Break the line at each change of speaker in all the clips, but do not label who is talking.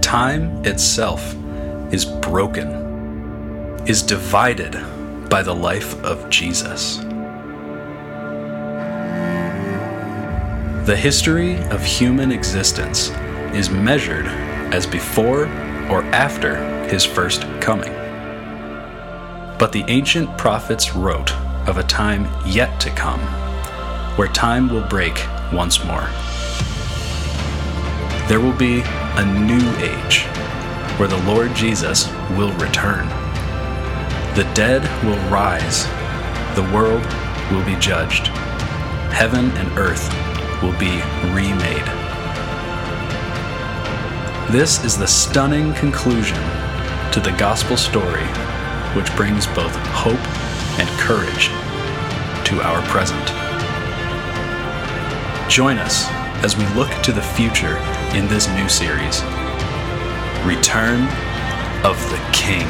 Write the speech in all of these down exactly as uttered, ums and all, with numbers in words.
time itself is broken, is divided by the life of Jesus. The history of human existence is measured as before or after his first coming. But the ancient prophets wrote of a time yet to come, where time will break once more. There will be a new age, where the Lord Jesus will return. The dead will rise, the world will be judged, heaven and earth will be remade. This is the stunning conclusion to the gospel story, which brings both hope and courage to our present. Join us as we look to the future in this new series, Return of the King.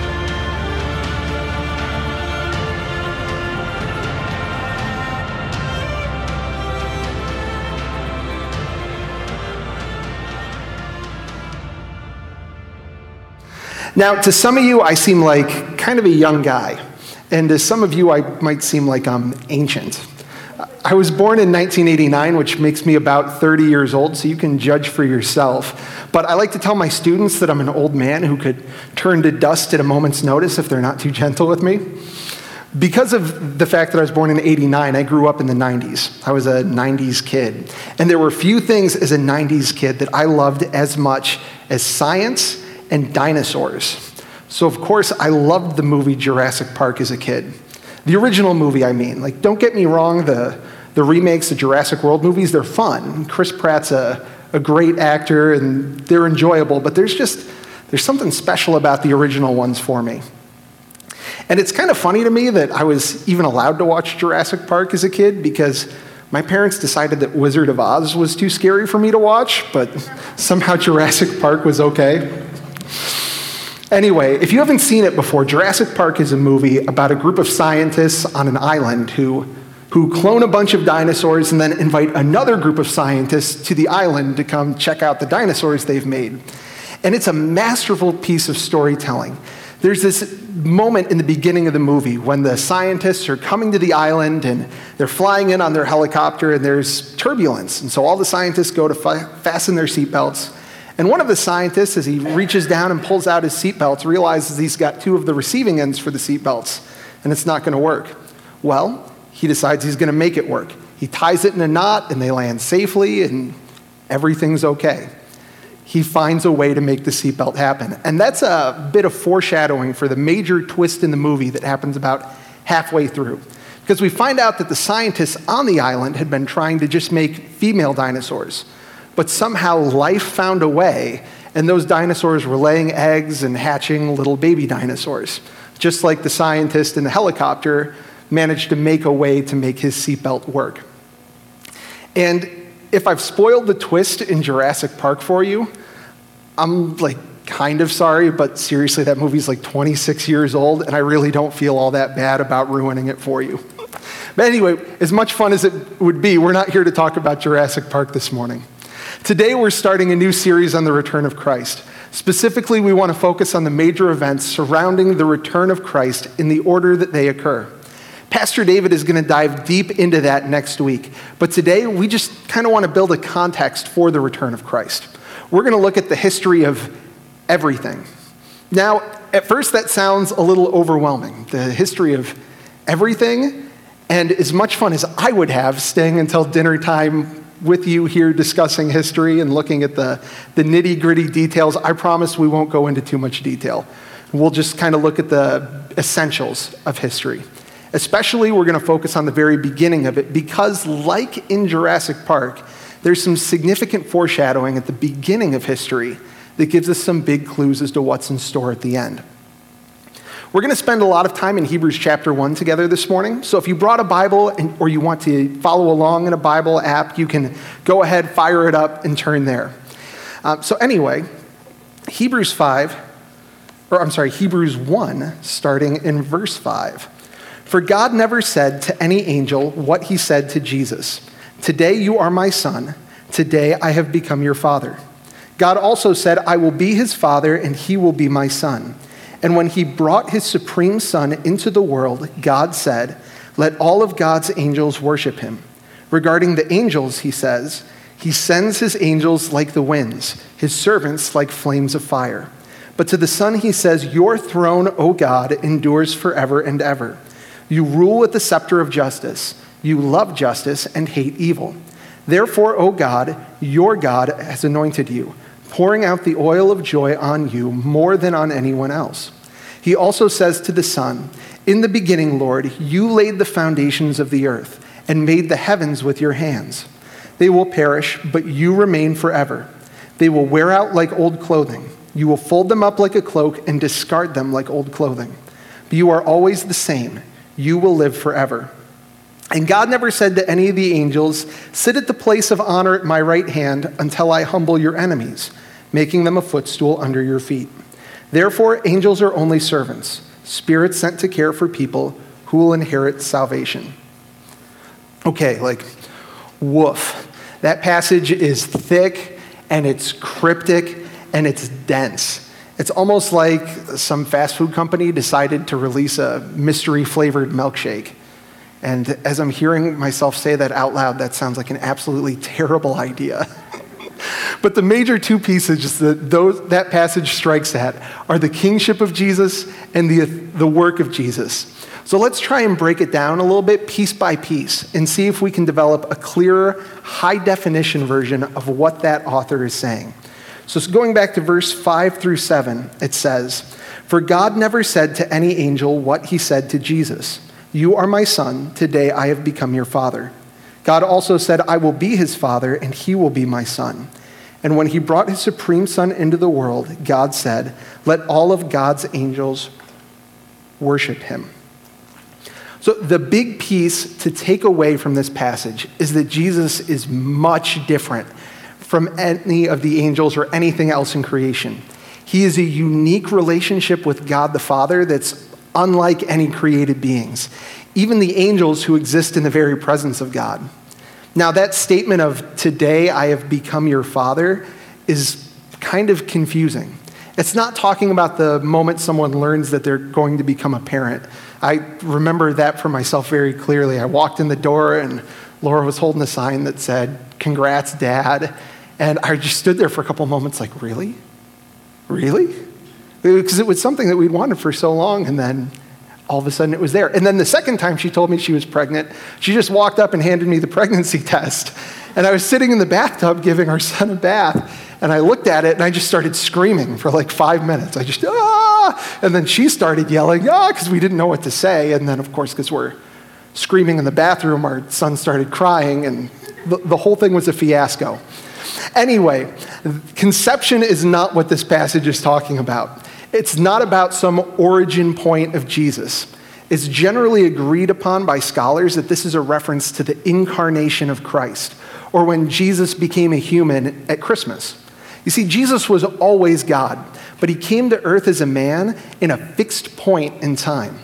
Now, to some of you, I seem like kind of a young guy, and to some of you, I might seem like I'm ancient. I was born in nineteen eighty-nine, which makes me about thirty years old, so you can judge for yourself. But I like to tell my students that I'm an old man who could turn to dust at a moment's notice if they're not too gentle with me. Because of the fact that I was born in eighty-nine, I grew up in the nineties. I was a nineties kid. And there were few things as a nineties kid that I loved as much as science and dinosaurs. So of course, I loved the movie Jurassic Park as a kid. The original movie, I mean. Like, don't get me wrong, the, the remakes of Jurassic World movies, they're fun. Chris Pratt's a, a great actor, and they're enjoyable, but there's just, there's something special about the original ones for me. And it's kind of funny to me that I was even allowed to watch Jurassic Park as a kid, because my parents decided that Wizard of Oz was too scary for me to watch, but somehow Jurassic Park was okay. Anyway, if you haven't seen it before, Jurassic Park is a movie about a group of scientists on an island who, who clone a bunch of dinosaurs and then invite another group of scientists to the island to come check out the dinosaurs they've made. And it's a masterful piece of storytelling. There's this moment in the beginning of the movie when the scientists are coming to the island and they're flying in on their helicopter and there's turbulence. And so all the scientists go to fa- fasten their seatbelts. And one of the scientists, as he reaches down and pulls out his seatbelts, realizes he's got two of the receiving ends for the seatbelts, and it's not going to work. Well, he decides he's going to make it work. He ties it in a knot, and they land safely, and everything's okay. He finds a way to make the seatbelt happen. And that's a bit of foreshadowing for the major twist in the movie that happens about halfway through. Because we find out that the scientists on the island had been trying to just make female dinosaurs. But somehow life found a way, and those dinosaurs were laying eggs and hatching little baby dinosaurs, just like the scientist in the helicopter managed to make a way to make his seatbelt work. And if I've spoiled the twist in Jurassic Park for you, I'm like kind of sorry, but seriously, that movie's like twenty-six years old, and I really don't feel all that bad about ruining it for you. But anyway, as much fun as it would be, we're not here to talk about Jurassic Park this morning. Today, we're starting a new series on the return of Christ. Specifically, we want to focus on the major events surrounding the return of Christ in the order that they occur. Pastor David is going to dive deep into that next week. But today, we just kind of want to build a context for the return of Christ. We're going to look at the history of everything. Now, at first, that sounds a little overwhelming. The history of everything, and as much fun as I would have staying until dinner time with you here discussing history and looking at the, the nitty-gritty details, I promise we won't go into too much detail. We'll just kind of look at the essentials of history. Especially, we're going to focus on the very beginning of it, because like in Jurassic Park, there's some significant foreshadowing at the beginning of history that gives us some big clues as to what's in store at the end. We're going to spend a lot of time in Hebrews chapter one together this morning. So if you brought a Bible and, or you want to follow along in a Bible app, you can go ahead, fire it up, and turn there. Um, so anyway, Hebrews five, or I'm sorry, Hebrews one, starting in verse five. For God never said to any angel what he said to Jesus. Today you are my son. Today I have become your father. God also said, I will be his father and he will be my son. And when he brought his supreme son into the world, God said, let all of God's angels worship him. Regarding the angels, he says, he sends his angels like the winds, his servants like flames of fire. But to the Son he says, your throne, O God, endures forever and ever. You rule with the scepter of justice. You love justice and hate evil. Therefore, O God, your God has anointed you, pouring out the oil of joy on you more than on anyone else. He also says to the Son, in the beginning, Lord, you laid the foundations of the earth and made the heavens with your hands. They will perish, but you remain forever. They will wear out like old clothing. You will fold them up like a cloak and discard them like old clothing. But you are always the same. You will live forever. And God never said to any of the angels, sit at the place of honor at my right hand until I humble your enemies, making them a footstool under your feet. Therefore, angels are only servants, spirits sent to care for people who will inherit salvation. Okay, like, woof. That passage is thick, and it's cryptic, and it's dense. It's almost like some fast food company decided to release a mystery-flavored milkshake. And as I'm hearing myself say that out loud, that sounds like an absolutely terrible idea. But the major two pieces that those, that passage strikes at are the kingship of Jesus and the, the work of Jesus. So let's try and break it down a little bit piece by piece and see if we can develop a clearer, high-definition version of what that author is saying. So going back to verse five through seven, it says, for God never said to any angel what he said to Jesus. You are my son, today I have become your father. God also said, I will be his father, and he will be my son. And when he brought his supreme son into the world, God said, let all of God's angels worship him. So the big piece to take away from this passage is that Jesus is much different from any of the angels or anything else in creation. He is a unique relationship with God the Father that's unlike any created beings, even the angels who exist in the very presence of God. Now, that statement of, today I have become your father, is kind of confusing. It's not talking about the moment someone learns that they're going to become a parent. I remember that for myself very clearly. I walked in the door and Laura was holding a sign that said, congrats, Dad. And I just stood there for a couple moments like, really? Really? Because it was something that we'd wanted for so long, and then all of a sudden it was there. And then the second time she told me she was pregnant, she just walked up and handed me the pregnancy test. And I was sitting in the bathtub giving our son a bath, and I looked at it and I just started screaming for like five minutes. I just, ah! And then she started yelling, ah, because we didn't know what to say. And then, of course, because we're screaming in the bathroom, our son started crying, and the, the whole thing was a fiasco. Anyway, conception is not what this passage is talking about. It's not about some origin point of Jesus. It's generally agreed upon by scholars that this is a reference to the incarnation of Christ, or when Jesus became a human at Christmas. You see, Jesus was always God, but he came to earth as a man in a fixed point in time.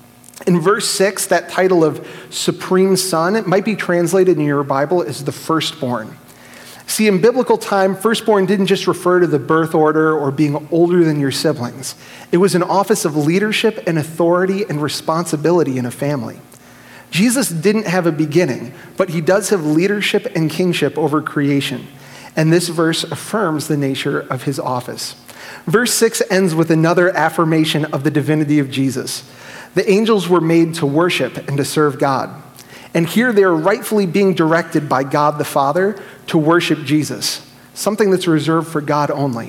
In verse six, that title of Supreme Son, it might be translated in your Bible as the firstborn. See, in biblical time, firstborn didn't just refer to the birth order or being older than your siblings. It was an office of leadership and authority and responsibility in a family. Jesus didn't have a beginning, but he does have leadership and kingship over creation. And this verse affirms the nature of his office. Verse six ends with another affirmation of the divinity of Jesus. The angels were made to worship and to serve God. And here they are rightfully being directed by God the Father to worship Jesus, something that's reserved for God only.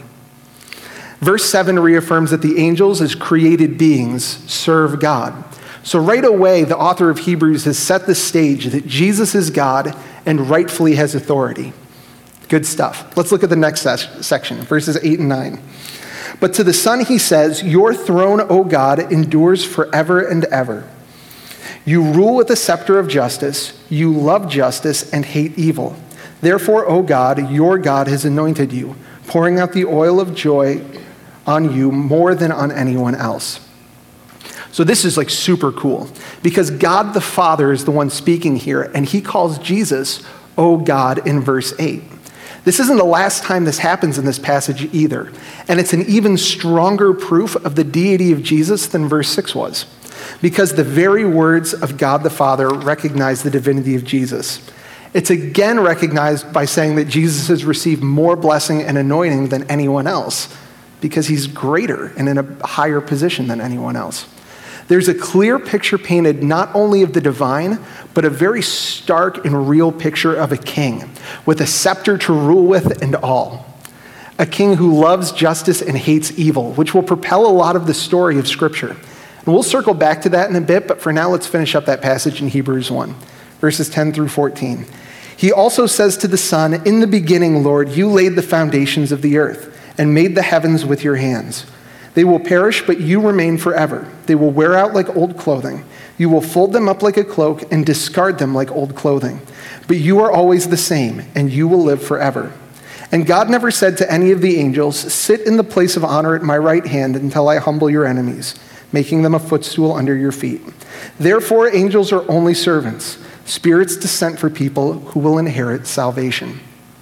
Verse seven reaffirms that the angels, as created beings, serve God. So right away, the author of Hebrews has set the stage that Jesus is God and rightfully has authority. Good stuff. Let's look at the next ses- section, verses eight and nine. But to the Son he says, your throne, O God, endures forever and ever. You rule with the scepter of justice. You love justice and hate evil. Therefore, O God, your God has anointed you, pouring out the oil of joy on you more than on anyone else. So this is like super cool because God the Father is the one speaking here, and he calls Jesus, O God, in verse eight. This isn't the last time this happens in this passage either, and it's an even stronger proof of the deity of Jesus than verse six was, because the very words of God the Father recognize the divinity of Jesus. It's again recognized by saying that Jesus has received more blessing and anointing than anyone else, because he's greater and in a higher position than anyone else. There's a clear picture painted not only of the divine, but a very stark and real picture of a king with a scepter to rule with and all. A king who loves justice and hates evil, which will propel a lot of the story of Scripture. And we'll circle back to that in a bit, but for now let's finish up that passage in Hebrews one, verses ten through fourteen. He also says to the Son, "In the beginning, Lord, you laid the foundations of the earth and made the heavens with your hands. They will perish, but you remain forever. They will wear out like old clothing. You will fold them up like a cloak and discard them like old clothing. But you are always the same, and you will live forever." And God never said to any of the angels, "Sit in the place of honor at my right hand until I humble your enemies, making them a footstool under your feet." Therefore, angels are only servants, spirits sent for people who will inherit salvation.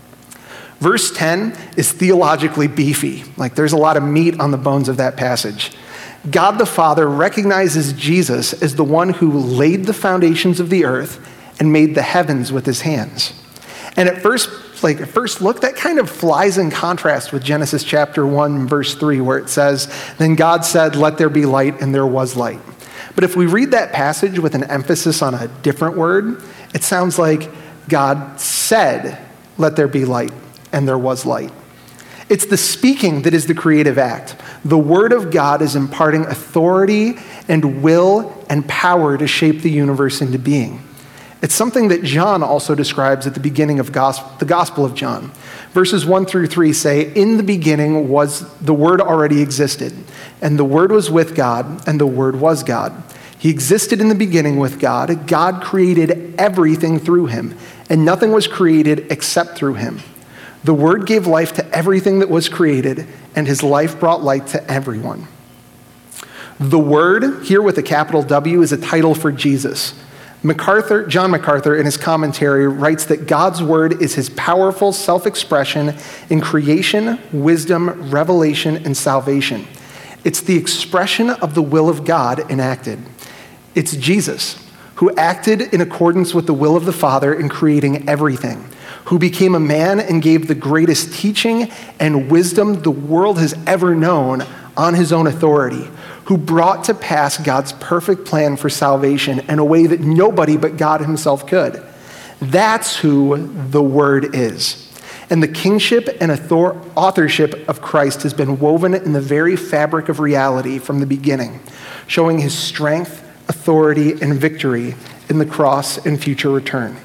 Verse ten is theologically beefy. Like, there's a lot of meat on the bones of that passage. God the Father recognizes Jesus as the one who laid the foundations of the earth and made the heavens with his hands. And at first, like at first look, that kind of flies in contrast with Genesis chapter one, verse three, where it says, "Then God said, 'Let there be light,' and there was light." But if we read that passage with an emphasis on a different word, it sounds like God said, "Let there be light," and there was light. It's the speaking that is the creative act. The word of God is imparting authority and will and power to shape the universe into being. It's something that John also describes at the beginning of gospel, the Gospel of John. Verses one through three say, "In the beginning was the Word already existed, and the Word was with God, and the Word was God. He existed in the beginning with God. God created everything through him, and nothing was created except through him. The Word gave life to everything that was created, and his life brought light to everyone." The Word, here with a capital W, is a title for Jesus. MacArthur, John MacArthur, in his commentary, writes that God's Word is his powerful self-expression in creation, wisdom, revelation, and salvation. It's the expression of the will of God enacted. It's Jesus, who acted in accordance with the will of the Father in creating everything, who became a man and gave the greatest teaching and wisdom the world has ever known on his own authority, who brought to pass God's perfect plan for salvation in a way that nobody but God himself could. That's who the Word is. And the kingship and author- authorship of Christ has been woven in the very fabric of reality from the beginning, showing his strength, authority, and victory in the cross and future return.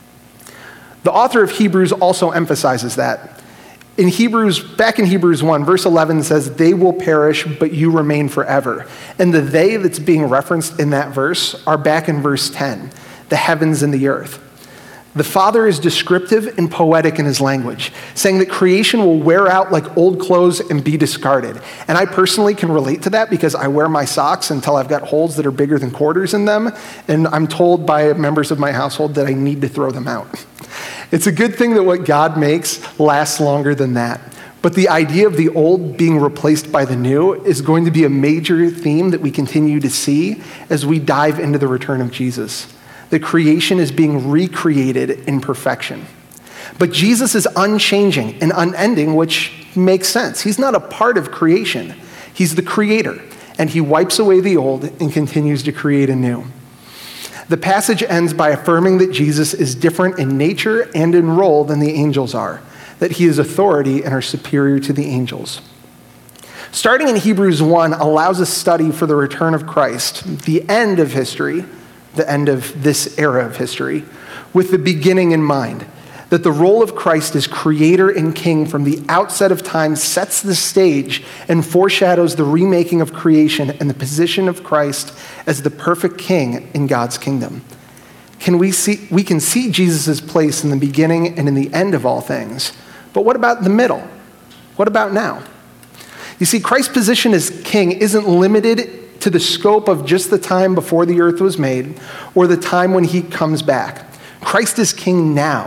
The author of Hebrews also emphasizes that. In Hebrews, back in Hebrews one, verse eleven says, "They will perish, but you remain forever." And the "they" that's being referenced in that verse are back in verse ten, the heavens and the earth. The Father is descriptive and poetic in his language, saying that creation will wear out like old clothes and be discarded. And I personally can relate to that because I wear my socks until I've got holes that are bigger than quarters in them, and I'm told by members of my household that I need to throw them out. It's a good thing that what God makes lasts longer than that. But the idea of the old being replaced by the new is going to be a major theme that we continue to see as we dive into the return of Jesus. The creation is being recreated in perfection. But Jesus is unchanging and unending, which makes sense. He's not a part of creation. He's the creator, and he wipes away the old and continues to create anew. The passage ends by affirming that Jesus is different in nature and in role than the angels are, that he is authority and are superior to the angels. Starting in Hebrews one allows a study for the return of Christ, the end of history, the end of this era of history, with the beginning in mind, that the role of Christ as creator and king from the outset of time sets the stage and foreshadows the remaking of creation and the position of Christ as the perfect king in God's kingdom. Can we see, we can see Jesus' place in the beginning and in the end of all things, but what about the middle? What about now? You see, Christ's position as king isn't limited to the scope of just the time before the earth was made or the time when he comes back. Christ is king now,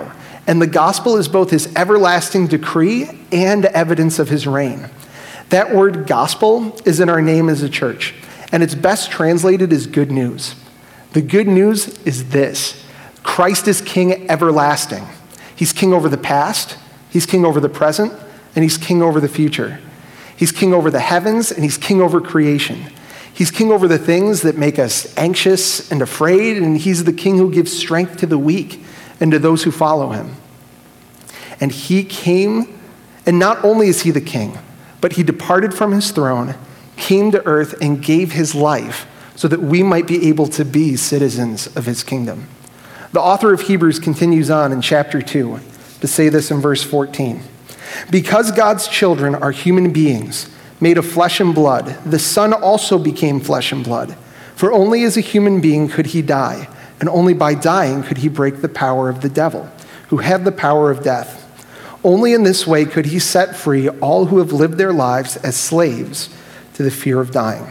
And the gospel is both his everlasting decree and evidence of his reign. That word gospel is in our name as a church, and it's best translated as good news. The good news is this: Christ is King everlasting. He's king over the past, he's king over the present, and he's king over the future. He's king over the heavens, and he's king over creation. He's king over the things that make us anxious and afraid, and he's the king who gives strength to the weak and to those who follow him. And he came, and not only is he the king, but he departed from his throne, came to earth, and gave his life so that we might be able to be citizens of his kingdom. The author of Hebrews continues on in chapter two to say this in verse fourteen. Because God's children are human beings, made of flesh and blood, the Son also became flesh and blood. For only as a human being could he die, and only by dying could he break the power of the devil, who had the power of death. Only in this way could he set free all who have lived their lives as slaves to the fear of dying.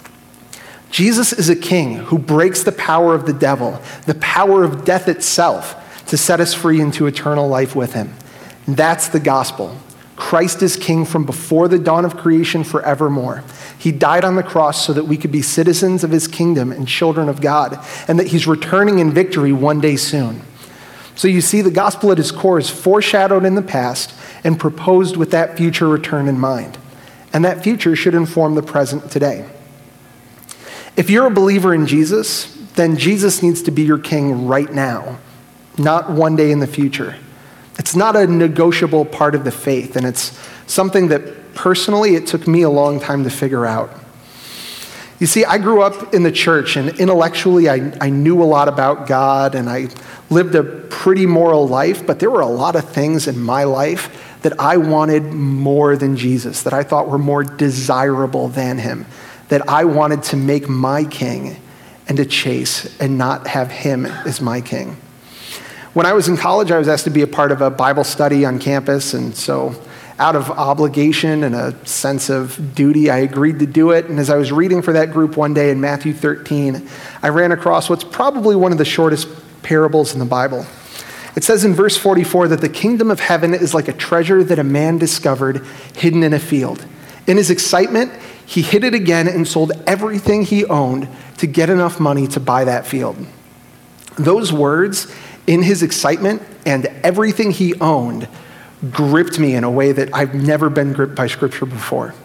Jesus is a king who breaks the power of the devil, the power of death itself, to set us free into eternal life with him. And that's the gospel. Christ is king from before the dawn of creation forevermore. He died on the cross so that we could be citizens of his kingdom and children of God, and that he's returning in victory one day soon. So you see, the gospel at its core is foreshadowed in the past and proposed with that future return in mind. And that future should inform the present today. If you're a believer in Jesus, then Jesus needs to be your king right now, not one day in the future. It's not a negotiable part of the faith, and it's something that personally it took me a long time to figure out. You see, I grew up in the church, and intellectually I, I knew a lot about God, and I lived a pretty moral life, but there were a lot of things in my life that I wanted more than Jesus, that I thought were more desirable than him, that I wanted to make my king and to chase and not have him as my king. When I was in college, I was asked to be a part of a Bible study on campus, and so out of obligation and a sense of duty, I agreed to do it. And as I was reading for that group one day in Matthew thirteen, I ran across what's probably one of the shortest parables in the Bible. It says in verse forty-four that the kingdom of heaven is like a treasure that a man discovered hidden in a field. In his excitement, he hid it again and sold everything he owned to get enough money to buy that field. Those words, in his excitement and everything he owned, gripped me in a way that I've never been gripped by Scripture before.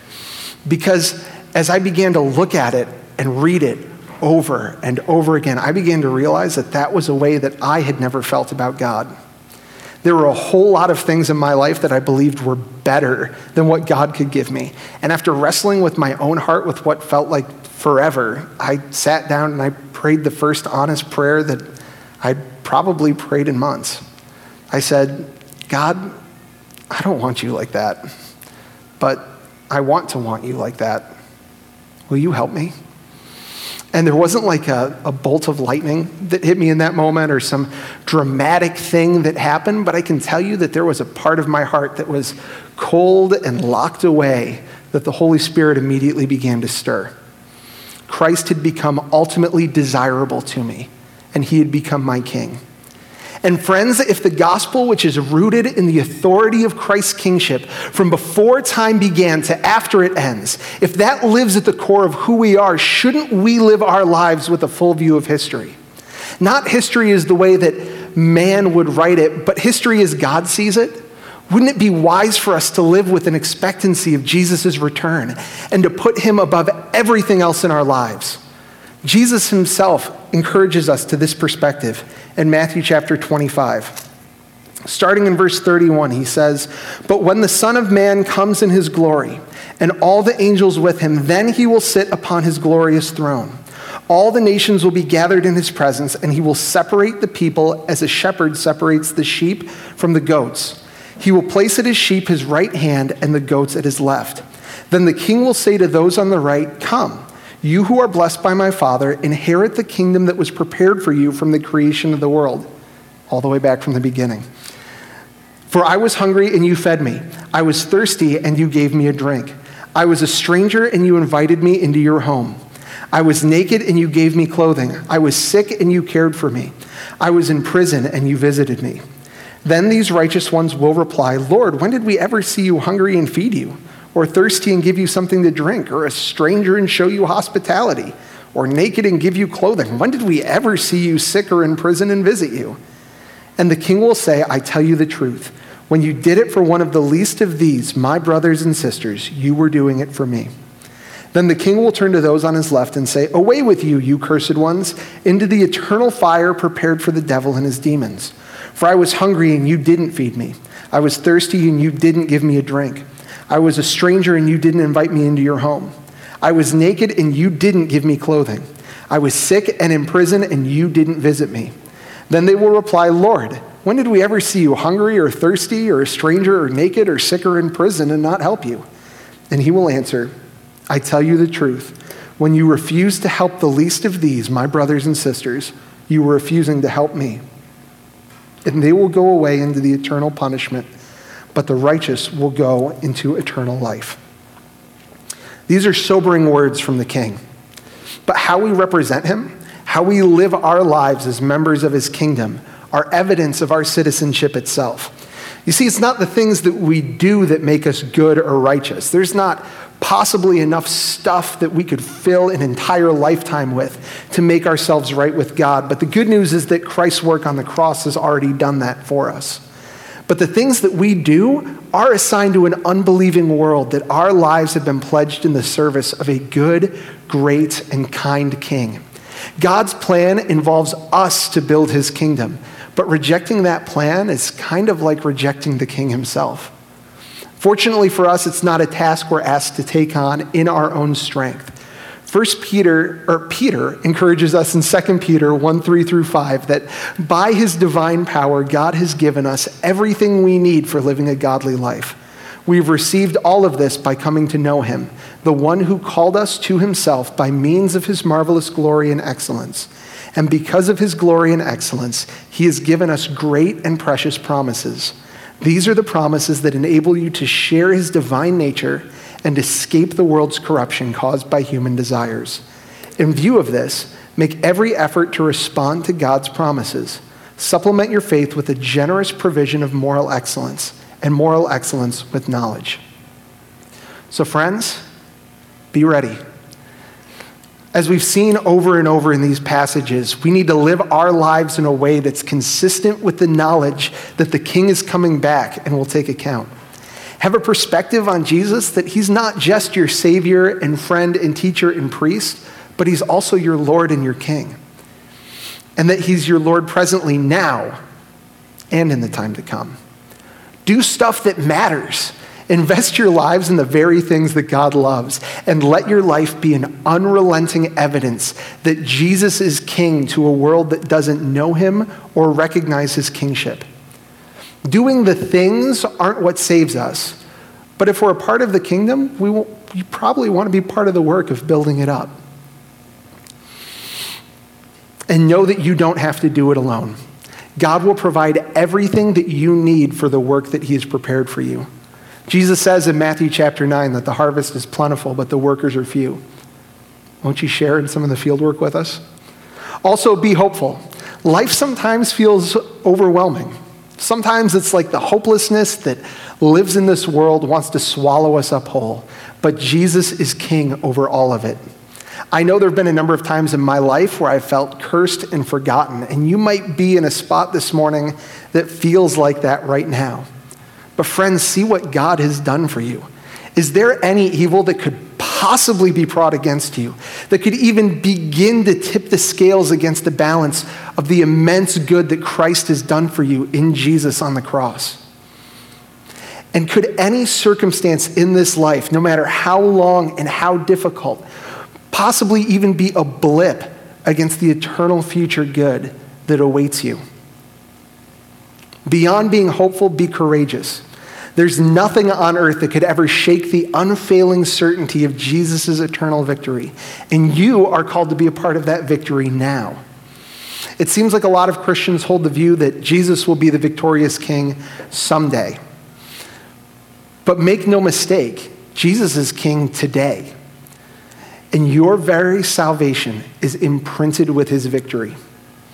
Because as I began to look at it and read it over and over again, I began to realize that that was a way that I had never felt about God. There were a whole lot of things in my life that I believed were better than what God could give me. And after wrestling with my own heart with what felt like forever, I sat down and I prayed the first honest prayer that I'd probably prayed in months. I said, God, I don't want you like that, but I want to want you like that. Will you help me? And there wasn't like a, a bolt of lightning that hit me in that moment or some dramatic thing that happened, but I can tell you that there was a part of my heart that was cold and locked away that the Holy Spirit immediately began to stir. Christ had become ultimately desirable to me, and he had become my king. And friends, if the gospel, which is rooted in the authority of Christ's kingship from before time began to after it ends, if that lives at the core of who we are, shouldn't we live our lives with a full view of history? Not history is the way that man would write it, but history as God sees it. Wouldn't it be wise for us to live with an expectancy of Jesus' return and to put him above everything else in our lives? Jesus himself encourages us to this perspective in Matthew chapter twenty-five. Starting in verse thirty-one, he says, "But when the Son of Man comes in his glory, and all the angels with him, then he will sit upon his glorious throne. All the nations will be gathered in his presence, and he will separate the people as a shepherd separates the sheep from the goats. He will place at his sheep his right hand and the goats at his left. Then the king will say to those on the right, 'Come, you who are blessed by my Father, inherit the kingdom that was prepared for you from the creation of the world,'" all the way back from the beginning. "For I was hungry and you fed me. I was thirsty and you gave me a drink. I was a stranger and you invited me into your home. I was naked and you gave me clothing. I was sick and you cared for me. I was in prison and you visited me." Then these righteous ones will reply, Lord, when did we ever see you hungry and feed you, or thirsty and give you something to drink, or a stranger and show you hospitality, or naked and give you clothing? When did we ever see you sick or in prison and visit you? And the king will say, I tell you the truth. When you did it for one of the least of these, my brothers and sisters, you were doing it for me. Then the king will turn to those on his left and say, away with you, you cursed ones, into the eternal fire prepared for the devil and his demons. For I was hungry and you didn't feed me. I was thirsty and you didn't give me a drink. I was a stranger and you didn't invite me into your home. I was naked and you didn't give me clothing. I was sick and in prison and you didn't visit me. Then they will reply, Lord, when did we ever see you hungry or thirsty or a stranger or naked or sick or in prison and not help you? And he will answer, I tell you the truth. When you refuse to help the least of these, my brothers and sisters, you were refusing to help me. And they will go away into the eternal punishment, but the righteous will go into eternal life. These are sobering words from the king. But how we represent him, how we live our lives as members of his kingdom, are evidence of our citizenship itself. You see, it's not the things that we do that make us good or righteous. There's not possibly enough stuff that we could fill an entire lifetime with to make ourselves right with God. But the good news is that Christ's work on the cross has already done that for us. But the things that we do are a sign to an unbelieving world that our lives have been pledged in the service of a good, great, and kind king. God's plan involves us to build his kingdom, but rejecting that plan is kind of like rejecting the king himself. Fortunately for us, it's not a task we're asked to take on in our own strength. First Peter, or Peter encourages us in Second Peter one, three through five, that by his divine power, God has given us everything we need for living a godly life. We've received all of this by coming to know him, the one who called us to himself by means of his marvelous glory and excellence. And because of his glory and excellence, he has given us great and precious promises. These are the promises that enable you to share his divine nature and escape the world's corruption caused by human desires. In view of this, make every effort to respond to God's promises. Supplement your faith with a generous provision of moral excellence, and moral excellence with knowledge. So friends, be ready. As we've seen over and over in these passages, we need to live our lives in a way that's consistent with the knowledge that the King is coming back and will take account. Have a perspective on Jesus that he's not just your Savior and friend and teacher and priest, but he's also your Lord and your King. And that he's your Lord presently now and in the time to come. Do stuff that matters. Invest your lives in the very things that God loves, and let your life be an unrelenting evidence that Jesus is king to a world that doesn't know him or recognize his kingship. Doing the things aren't what saves us, but if we're a part of the kingdom, we, will, we probably want to be part of the work of building it up. And know that you don't have to do it alone. God will provide everything that you need for the work that he has prepared for you. Jesus says in Matthew chapter nine that the harvest is plentiful, but the workers are few. Won't you share in some of the field work with us? Also, be hopeful. Life sometimes feels overwhelming. Sometimes it's like the hopelessness that lives in this world wants to swallow us up whole, but Jesus is king over all of it. I know there have been a number of times in my life where I felt cursed and forgotten, and you might be in a spot this morning that feels like that right now. But friends, see what God has done for you. Is there any evil that could possibly be brought against you, that could even begin to tip the scales against the balance of the immense good that Christ has done for you in Jesus on the cross? And could any circumstance in this life, no matter how long and how difficult, possibly even be a blip against the eternal future good that awaits you? Beyond being hopeful, be courageous. There's nothing on earth that could ever shake the unfailing certainty of Jesus' eternal victory. And you are called to be a part of that victory now. It seems like a lot of Christians hold the view that Jesus will be the victorious king someday. But make no mistake, Jesus is king today. And your very salvation is imprinted with his victory.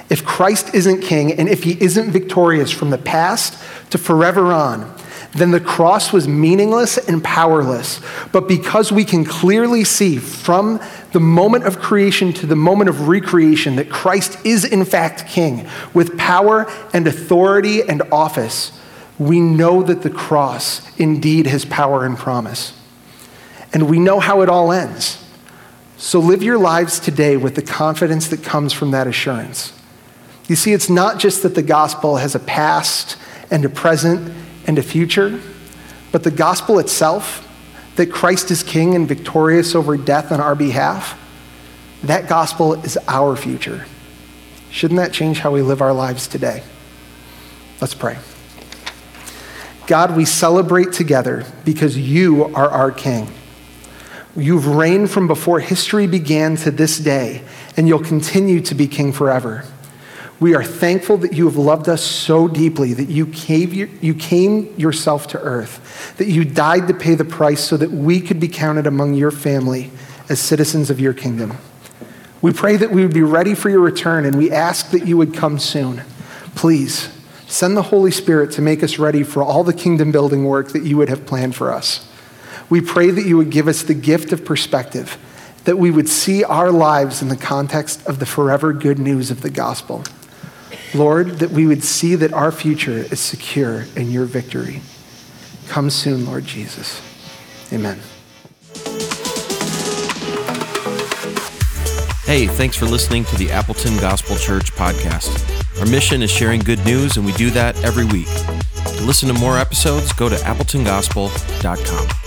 If Christ isn't king, and if he isn't victorious from the past to forever on, then the cross was meaningless and powerless. But because we can clearly see from the moment of creation to the moment of recreation that Christ is in fact king, with power and authority and office, we know that the cross indeed has power and promise. And we know how it all ends. So live your lives today with the confidence that comes from that assurance. You see, it's not just that the gospel has a past and a present and a future, but the gospel itself, that Christ is king and victorious over death on our behalf, that gospel is our future. Shouldn't that change how we live our lives today? Let's pray. God, we celebrate together because you are our king. You've reigned from before history began to this day, and you'll continue to be king forever. We are thankful that you have loved us so deeply that you came, you came yourself to earth, that you died to pay the price so that we could be counted among your family as citizens of your kingdom. We pray that we would be ready for your return, and we ask that you would come soon. Please, send the Holy Spirit to make us ready for all the kingdom building work that you would have planned for us. We pray that you would give us the gift of perspective, that we would see our lives in the context of the forever good news of the gospel. Lord, that we would see that our future is secure in your victory. Come soon, Lord Jesus. Amen.
Hey, thanks for listening to the Appleton Gospel Church podcast. Our mission is sharing good news, and we do that every week. To listen to more episodes, go to appleton gospel dot com.